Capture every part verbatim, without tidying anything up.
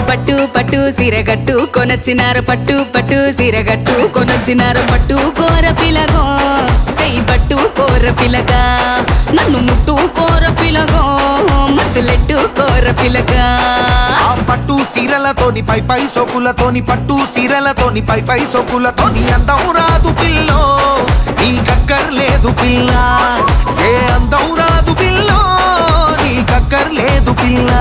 పట్టు పట్టు సిరగట్టు కొనొచ్చినారు పట్టు పట్టు సిరగట్టు కొనొచ్చినారు పట్టు కోర పిలగో సెయ్యి పట్టు కోర పిలగా నన్ను ముట్టు కోర పిలగో ముద్దులెట్టు కోర పిలగా ఆ పట్టు సీరలతోని పై పై సోకులతోని పట్టు సీరలతోని పై పై సోకులతోని అందం రాదు పిల్లో నీ కక్కర్లేదు పిల్ల ఏ అందం రాదు పిల్లో నీ కక్కర్లేదు పిల్ల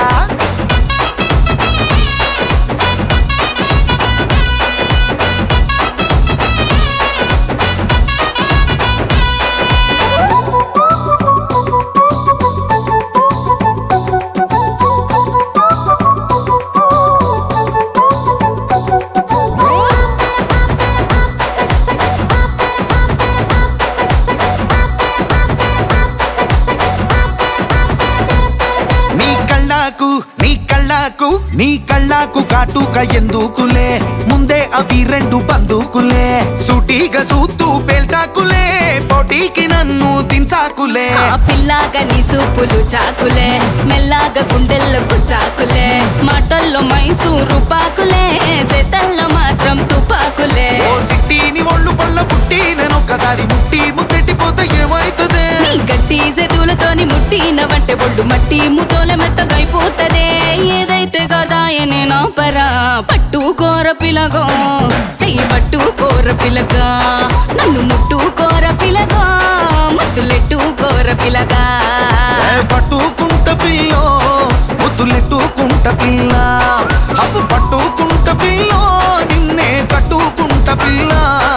నీ కళ్ళకు నీ కళ్ళకు కాటుక ఎందుకులే ముందే అవి రెండు బందుకులే సూటిగా సూత్తు పేల్చాకులే పోటీకి నన్ను దించాకులే ఆ పిల్లాగా నీ సూపులు చాకులే మెల్లాగా గుండెలకు చాకులే మాటల్లో మైసూరు పాకులే చేతల్లో మాత్రం తుపాకులే ఓ సిట్టిని ఒళ్ళు పళ్ళ పుట్టి నేను ఒక్కసారి ముట్టి ముద్దెట్టిపోతే ఏమైతుందే నీ గట్టి చేతులతోని ముట్టిన వంటే ఒళ్ళు మట్టి ముతోల మెత్తగైపోతదే ఏదైతే గదాయనే నా పరా పట్టు కోర పిలగో సెయ్యి పట్టు కోర పిలగా నన్ను ముట్టు కోర పిలగా ముద్దులెట్టు కోర పిలగా పట్టుకుంట పిల్లో ముద్దులెట్టుకుంట పిల్ల అప్పు పట్టుకుంట పిల్లో నిన్నే కట్టుకుంట పిల్ల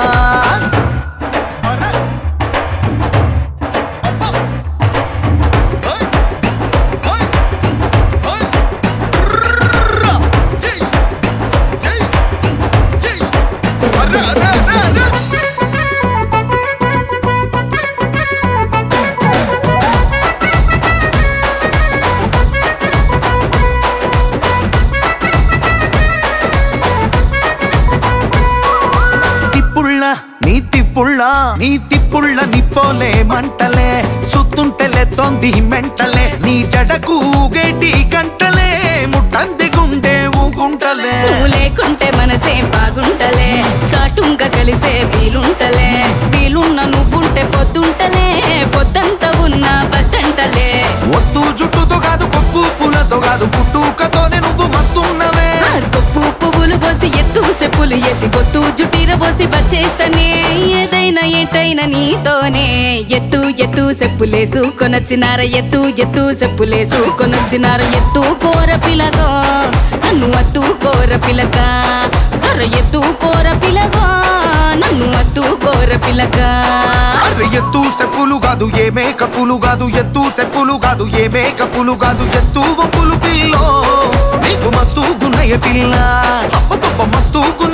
నీ తిప్పుళ్ళ నీ తిప్పుళ్ళ నిప్పోలే మంటలే సుత్తుంటెలెత్తొంది మెంటలే నీ జడకు గేటి గంటలే ముట్టంది గుండె ఊగుంటలే నువ్వు లేకుంటే మనసేం బాగుంటలే సాటుంగా కలిసే వీలుంటలే వీలున్న నువ్వుంటే పొద్దుంటలే పొద్దంతా ఉన్న బద్దంటలే ఒత్తు జుట్టుతో కాదు కొప్పు పూలతో కాదు పుట్టుకతోనే నువ్వు మస్తున్నవే కొప్పు పువ్వులు పోసి ఎత్తు చెప్పులు వేసి కొత్తు జుట్టిర పోసి వచ్చేస్తనే ఏదైనా ఏంటైనా నీతోనే ఎత్తు ఎత్తు చెప్పులేసు కొనొచ్చినార ఎత్తు ఎత్తు చెప్పులేసు కొనొచ్చినార ఎత్తు కోర పిలగో నన్ను అత్తు కోర పిలగా సొర ఎత్తు కోర పిలగో నన్ను అత్తు కోర పిలగా అరే ఎత్తు చెప్పులు కాదు ఏ మేకప్పులు కాదు ఎత్తు చెప్పులు కాదు ఏ మేకప్పులు కాదు ఎత్తు వంపులు పిల్లో నీకు మస్తు గున్నయ్య పిల్ల అప్ప మస్తు గున్న